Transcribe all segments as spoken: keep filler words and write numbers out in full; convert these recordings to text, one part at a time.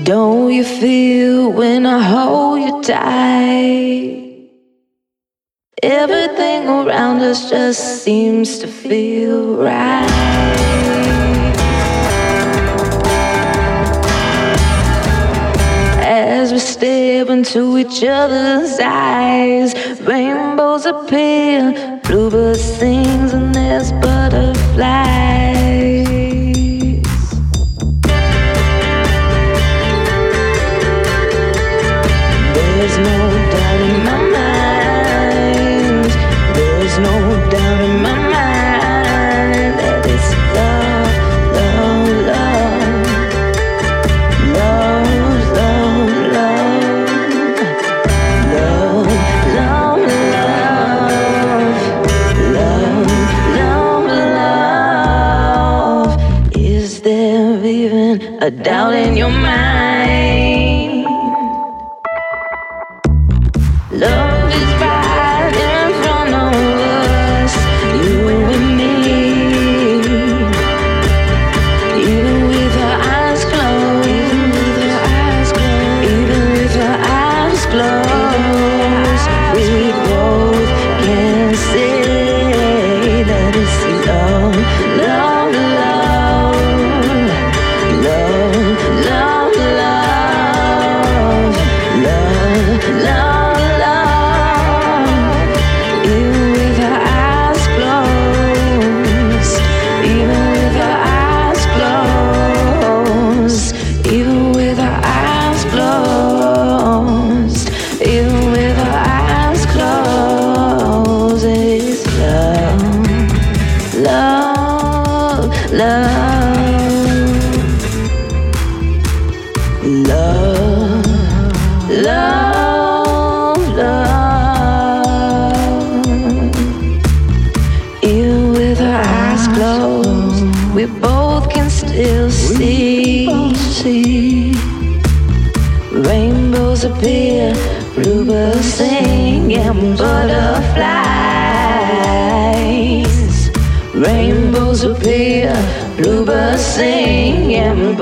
Don't you feel when I hold you tight? Everything around us just seems to feel right. As we stare into each other's eyes, rainbows appear, bluebirds sings, and there's butterflies. There's no doubt in my mind. There's no doubt in my mind that it's love, love, love, love, love, love, love, love, love, love, love. Is there even a doubt in your mind? Love is right in front of us, you and me. Even with our eyes closed, even with our eyes closed, even with our eyes closed, we both can say that it's love, love, love, love, love, love, love, love. We both can still see, see rainbows appear, bluebirds sing, and butterflies. Rainbows appear, bluebirds sing, and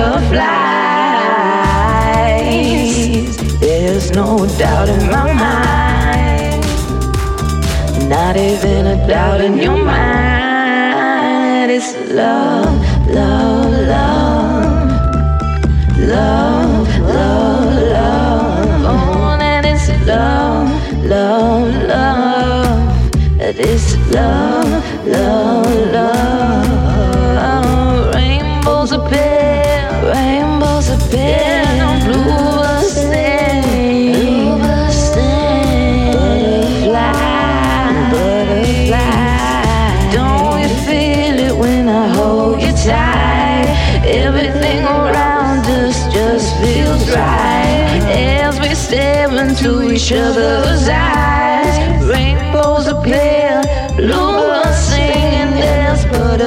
butterflies. There's no doubt in my mind, not even a doubt in your mind. It's love, love, love, love, love, love. Oh, and it's love, love, love. It's love, love, love. Rainbows appear, rainbows appear, and bluebirds sing, bluebirds sing. Butterfly, butterfly. Don't you feel it when I hold you tight? Everything around us just feels right as we stare into each other's eyes. Rainbows appear, bluebirds sing, and there's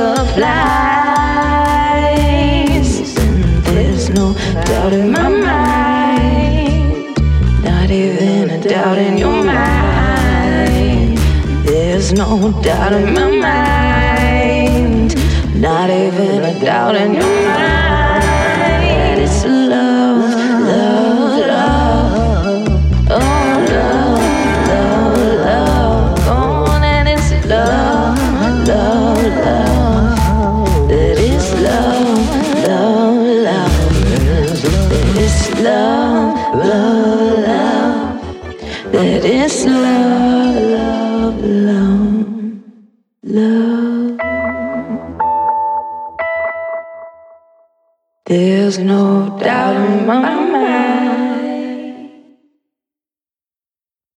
butterflies. And there's no doubt in my mind, not even a doubt in your mind. There's no doubt in my mind, not even a doubt in your mind. It's love, love, love. Oh, love, love, love. Oh, and it's love, love, love. That is love, love, love. That is love, love, love. That is love, love, love, love. There's no doubt in my mind.